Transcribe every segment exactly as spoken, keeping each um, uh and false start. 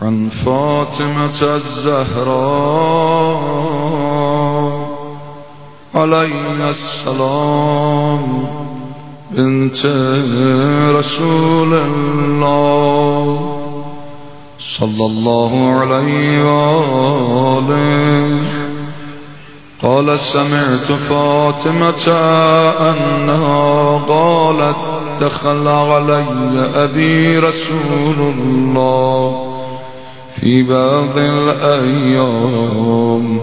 عن فاطمة الزهراء عليها السلام بنت رسول الله صلى الله عليه وآله قال سمعت فاطمة أنها قالت دخل علي أبي رسول الله في بعض الأيام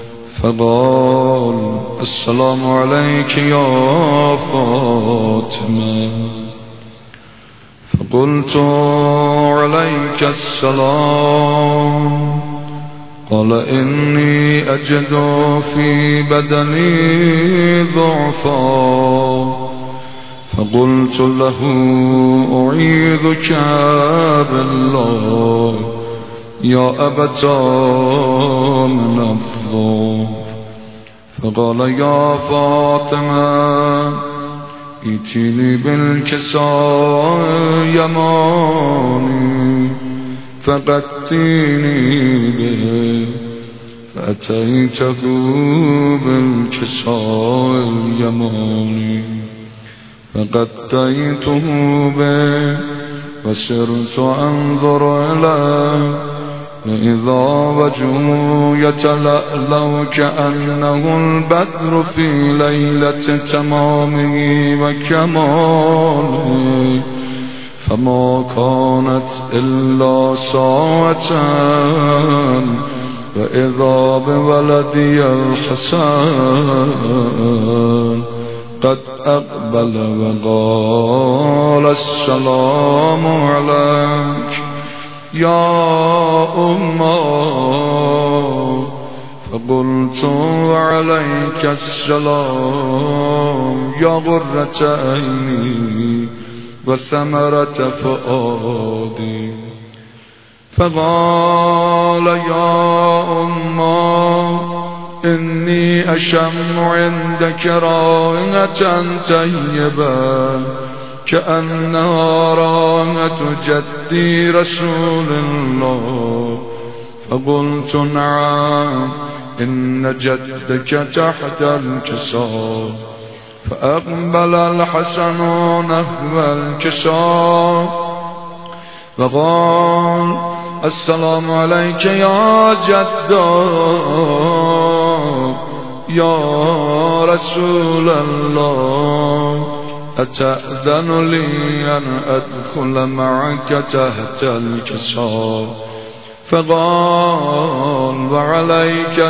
فقال السلام عليك يا فاطمة فقلت عليك السلام قال إني أجد في بدني ضعفا فقلت له أعيذك بالله يا أبتا من الضر فقال يا فاطمة ائتني بالكساء يماني فقدتيني به فأتيته بالكساء اليماني فقديته به وسرت أنظر إليه فإذا وجهه يتلألأ كأنه البدر في ليلة تمامه وكماله فما كانت إلا ساعة وإذا بولدي الحسن قد أقبل وقال السلام عليك يا أمه فقلت عليك السلام يا غرة عيني وثمرة فؤادي فقال يا أمه إني أشم عندك رائحة طيبة كأنها رائحة جدي رسول الله فقلت نعم إن جدك تحت الكساء فأقبل الحسن نحو الكساء وقال السلام عليك يا جد يا رسول الله أتأذن لي أن أدخل معك تحت الكساء فقال وعليك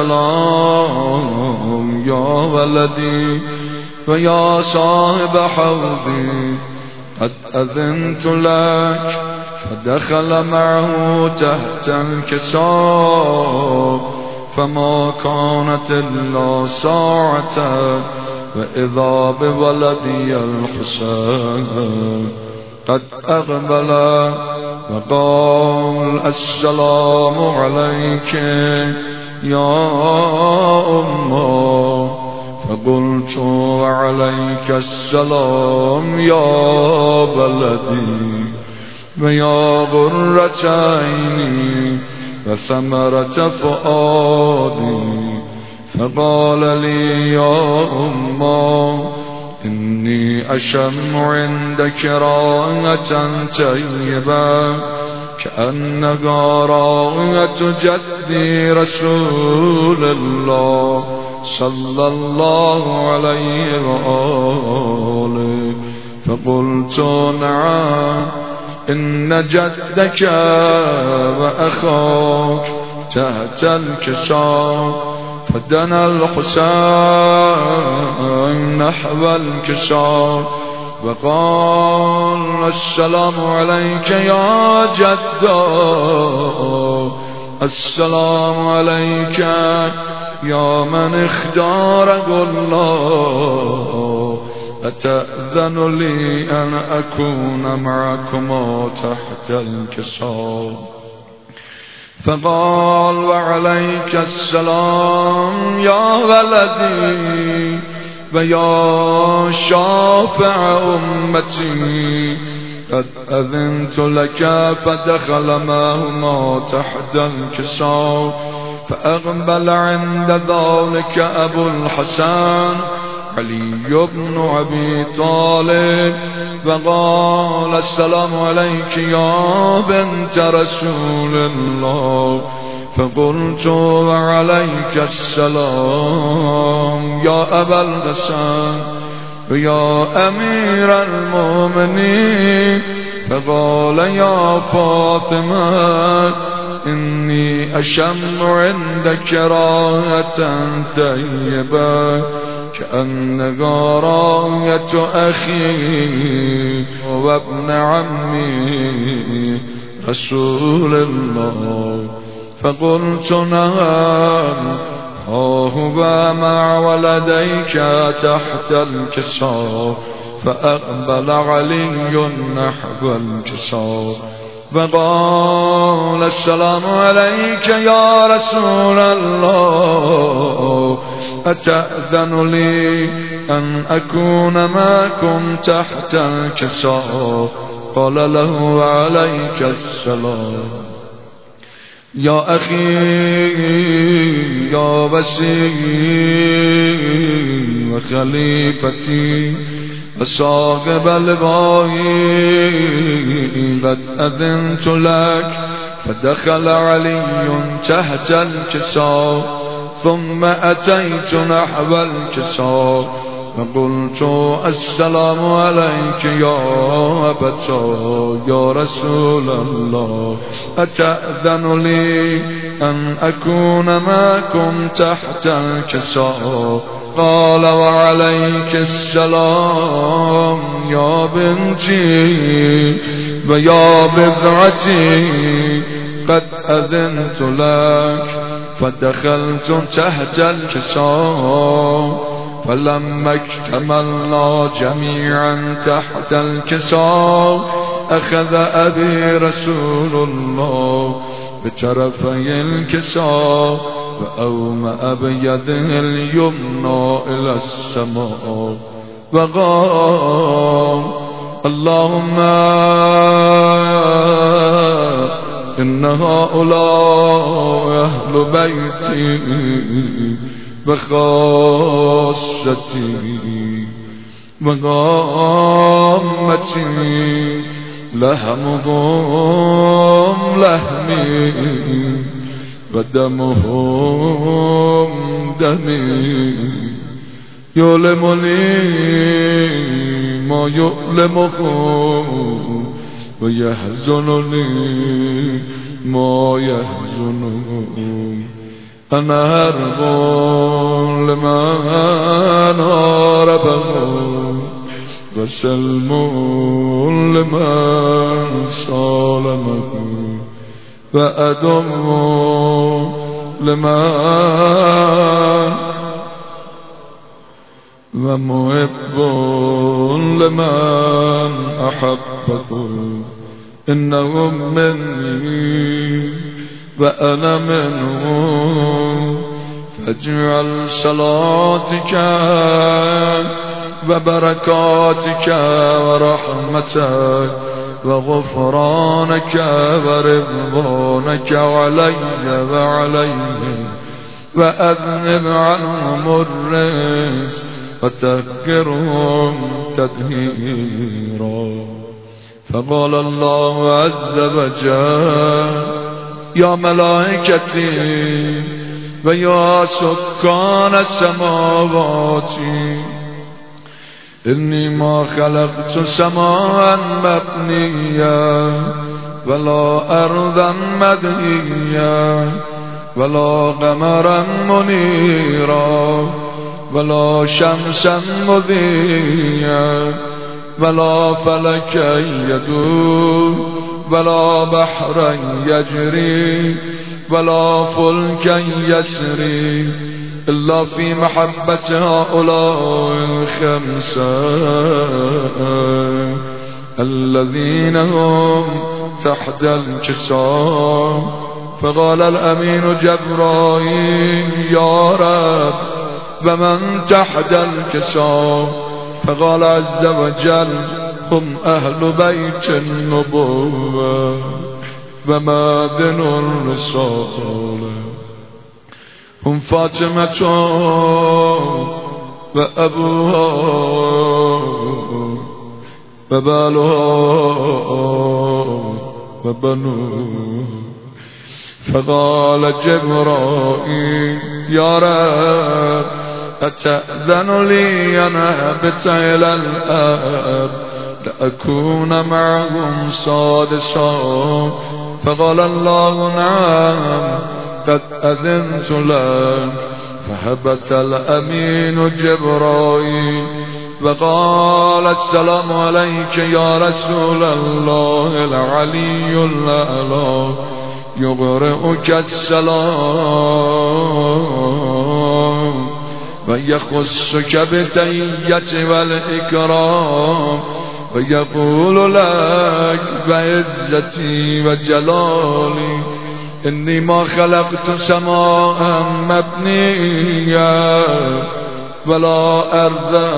السلام يا ولدي ويا صاحب حوضي قد أذنت لك فدخل معه تحت الكساء فما كانت إلا ساعة وإذا بولدي الحسين قد أقبل وقال السلام عليك يا أمه فقلت عليك السلام يا بلدي ويا غرة عيني وثمرة فؤادي فقال لي يا أمه إني أشم عندك رائحة طيبة كأنها رائحة جدي رسول الله صلى الله عليه وآله فقلت نعم إن جدك وأخاك تحت الكساء فدنا الحسين نحو الكساء وقال السلام عليك يا جد السلام عليك يا من اختارك الله أتأذن لي أن أكون معكما تحت الكساء فقال وعليك السلام يا ولدي ويا شافع أمتي قد أذنت لك فدخل معهما تحت الكساء فأقبل عند ذلك أبو الحسن علي بن أبي طالب فقال السلام عليك يا بنت رسول الله. فقلت وعليك السلام يا أبا الحسن يا أمير المؤمنين. فقال يا فاطمة إني أشم عندك راية طيبة كأنها راية أخي وابن عمي رسول الله. فقلت نعم ها هو مع ولديك تحت الكساء. فأقبل علي نحو الكساء فقال السلام عليك يا رسول الله أتأذن لي أن أكون معكم تحت الكساء؟ قال له وعليك السلام يا أخي يا وسيم وخليفتي وصاحب الغاي قد أذنت لك. فدخل علي تحت الكساء ثم أتيت نحو الكساء فقلت السلام عليك يا أبتا يا رسول الله أتأذن لي أن أكون معكم تحت الكساء؟ قال وعليك السلام يا بنتي ويا بضعتي قد أذنت لك. فدخلت تحت الكساء فلما اكتملنا جميعا تحت الكساء أخذ أبي رسول الله بطرفي الكساء فأومأ بيده اليمنى إلى السماء وقال اللهم إن هؤلاء أهل بيتي بخاصتي وقامتي لحمهم لحمي ودمهم دمي يؤلمني ما يؤلمهم ويحزنني ما يحزنهم. أنا هرب لمن هربهم وسلم لمن صالمهم وأدم لمن ومحب لمن أحبكم. إنهم مني وأنا منهم فاجعل صلاتك وبركاتك ورحمتك وغفرانك ورضوانك علي وعليهم وأذهب عنهم الرجس وتذكرهم تطهيرا. فقال الله عز وجل يا ملائكتي ويا سكان السماوات إني ما خلقت سماء مبنيا ولا أرضا مدهيا ولا قمرا منيرا ولا شمسا مضيا ولا فلكا يدور ولا بحرا يجري ولا فلكا يسري إلا في محبة هؤلاء الخمسة الذين هم تحت الكساء. فقال الأمين جبرائيل يا رب ومن تحت الكساء؟ فقال عز وجل هم أهل بيت النبوة ومعدن الرسالة هم فاطمة وأبوها وبالها وبنوها. فقال جبرائيل يا رب أتأذن لي أن أهبط إلى الأرض لأكون معهم سادسا؟ فقال الله نعم قد أذنت لك. فهبط الأمين جبرائيل وقال السلام عليك يا رسول الله العلي الأعلى يقرئك السلام ويخصك بالتحية والإكرام ويقول لك بعزتي وجلالي إني ما خلقت سماء مبنيا ولا أرضا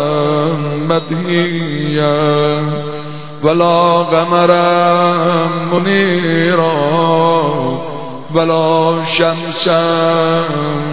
مدهيا ولا قمرا منيرا ولا شمسا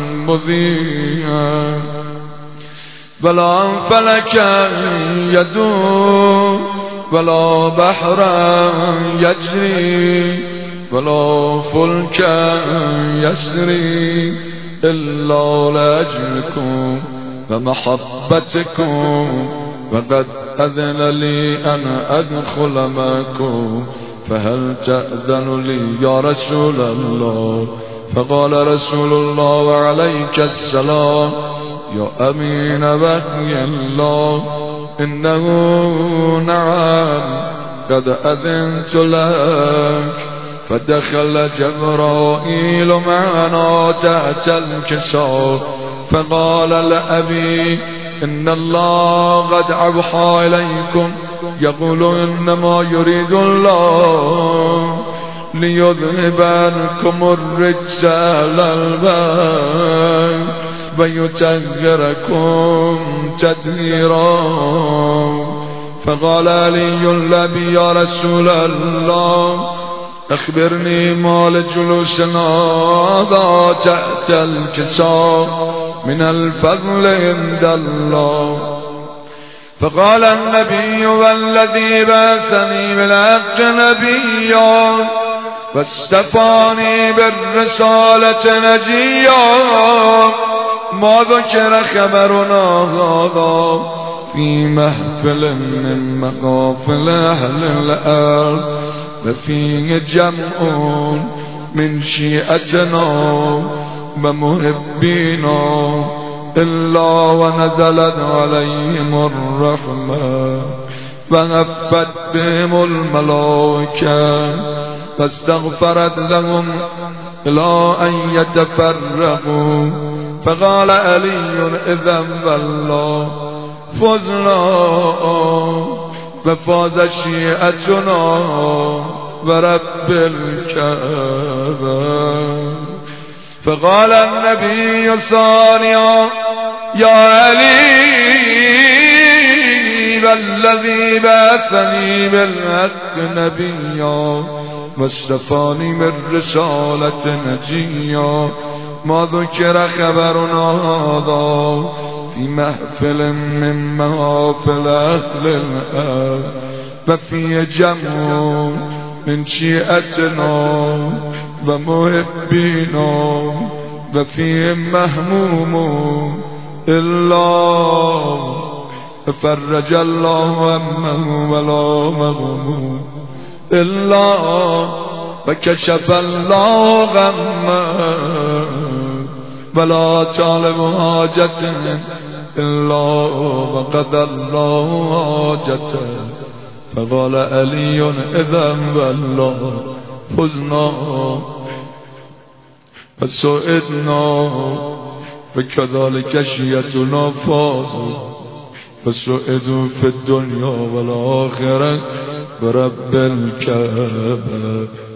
مضيئا ولا فلكا يدور ولا بحرا يجري ولا فلكا يسري إلا لأجلكم ومحبتكم وقد أذن لي أن أدخل معكم فهل تأذن لي يا رسول الله؟ فقال رسول الله وعليك السلام يا أمين وحي الله إنه نعم قد أذنت لك. فدخل جبرائيل معنا تحت الكساء فقال لأبي إن الله قد أوحى إليكم يقول إنما يريد الله ليذهب عنكم الرجس أهل البيت ويطهركم تطهيرا. فقال علي لأبي يا رسول الله أخبرني ما لجلوسنا هذا تحت الكساء من الفضل عند الله. فقال النبي والذي بعثني بالحق نبيا واصطفاني بالرسالة نجيا ما ذكر خبرنا هذا في محفل من مقافل أهل الأرض وفيه جمع من شيعتنا ومحبينا إلا ونزلت عليهم الرحمة وغفت بهم الملائكة فاستغفرت لهم إلى أن يتفرقوا. فقال علي إذن والله فزنا وفاز شيعتنا ورب الكعبة. فقال النبي ثانيا يا علي والذي بعثني بالحق نبيا واصطفاني من رسالة نجيا ما ذكر خبرنا هذا في محفل من محافل أهل الأرض وفي جمع من شيعتنا ومحبينا وفيهم مهموم إلا فرج الله همه ولا مغموم إلا وكشف الله غمه ولا طالب حاجة إلا وقضى الله حاجته. فقال علي إذا والله فزنا فسعدنا وكذلك شيعتنا فازوا فسعدوا في الدنيا والآخرة برب الكعبة.